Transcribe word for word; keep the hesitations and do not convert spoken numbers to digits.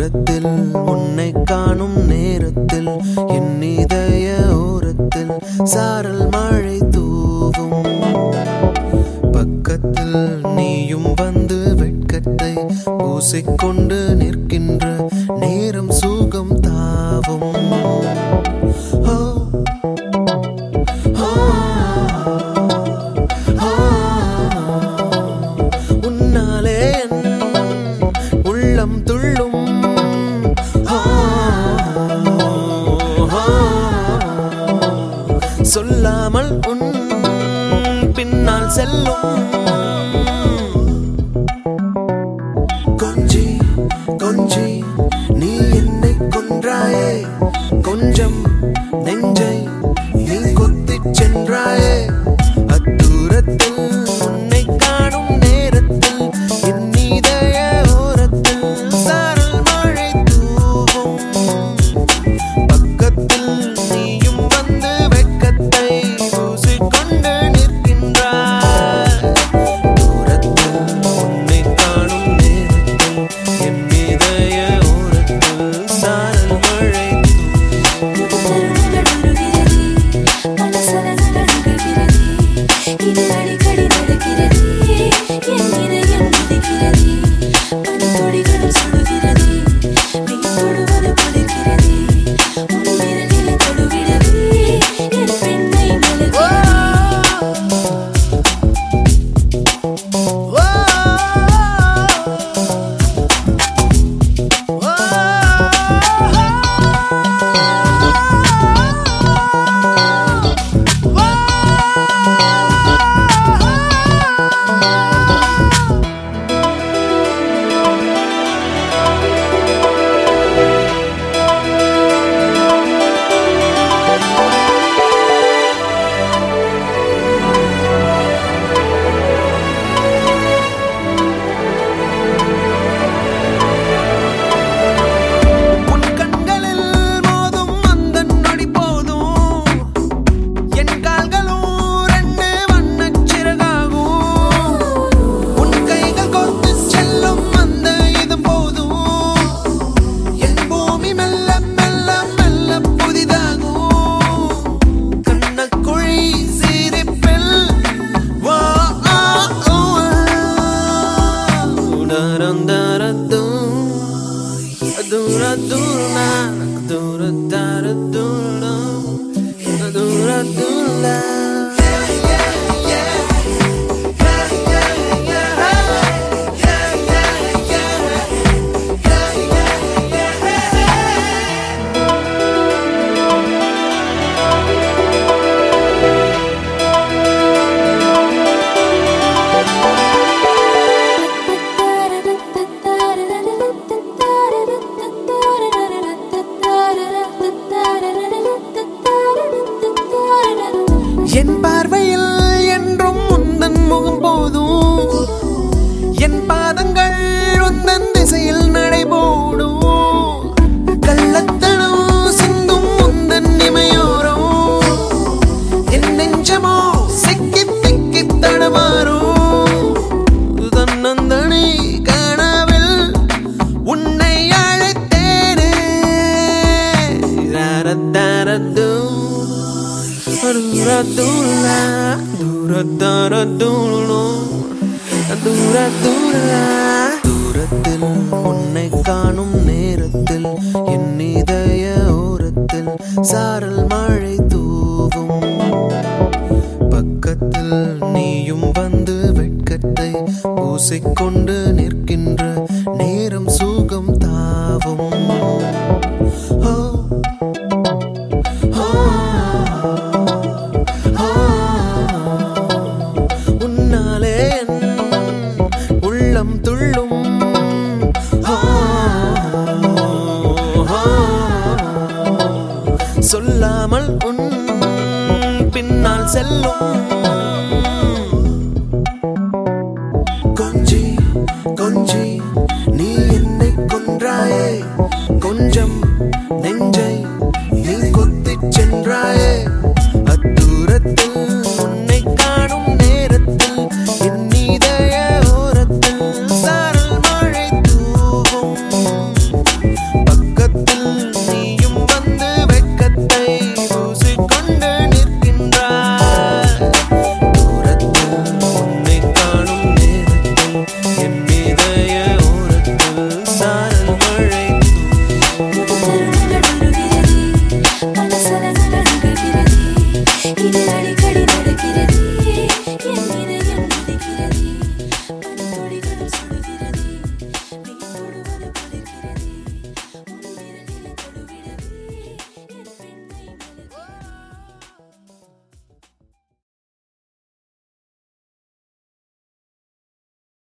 தூரத்தில் உன்னை காணும் நேரத்தில் என் இதய ஓரத்தில் சாரல் மழை தூவும். பக்கத்தில் நீயும் வந்து வெட்கத்தை பூசிக்கொண்டு நிற்கின்ற நேரம் சுகம் தாவும். உன்னாலே என் உள்ளம் துள்ளும். சொல்லாமல் உன் பின்னால் செல்லும். கொஞ்சி கொஞ்சி நீ என்னை கொன்றாயே, கொஞ்சம் நெஞ்சை நீ கொத்திச் சென்றாயே. அத்தூரத்தில் உன்னை காணும் நேரத்தில் என் இதய ஓரத்தில் சாரல் மழை தூவும். பக்கத்தில் நீயும் வந்து வெட்கத்தை பூசிக்கொண்டு நிற்கின்றாய். தூரத்தில் உன்னை காணும் நேரத்தில் என் இதய ஓரத்தில் சாரல் மழை தூவும். இது அடிக்கடி நடக்கிறது, என் இதயம் துடிக்கிறது, பனித்துளிகளும் சுடுகிறது, நீ தொடுவது குளிர்கிறது, உன் விரலில் தொடுகிறது, என் பெண்ணை மலர்கிறது. என் பார்வையில் என்றும் உந்தன் முகம் போதும், என் பாதங்கள் உந்தன் திசையில் நடைபோடும். கள்ளத்தனம் சிந்தும் உந்தன் இமையோரம், என் நெஞ்சமோ சிக்கி திக்கி தடமாறும். தன்னந்தனி கனவில் உன்னை அழைத்தேனே. ரரதரது Dura-dura, dura-dura-dura, dura-dura. தூரத்தில் உன்னை காணும் நேரத்தில் என் இதய ஓரத்தில் சாரல் மழை தூவும். பக்கத்தில் நீயும் வந்து வெட்கத்தை பூசிக்கொண்டு நிற்கின்ற நேரம் சுகம் தாவும். உன்னாலே என் உள்ளம் துள்ளும். சொல்லாமல் உன் பின்னால் செல்லும். கொஞ்சி கொஞ்சி நீ என்னை கொன்றாயே, கொஞ்சம் நெஞ்சை நீ கொத்திச் சென்றாயே. அத்தூரத்தில்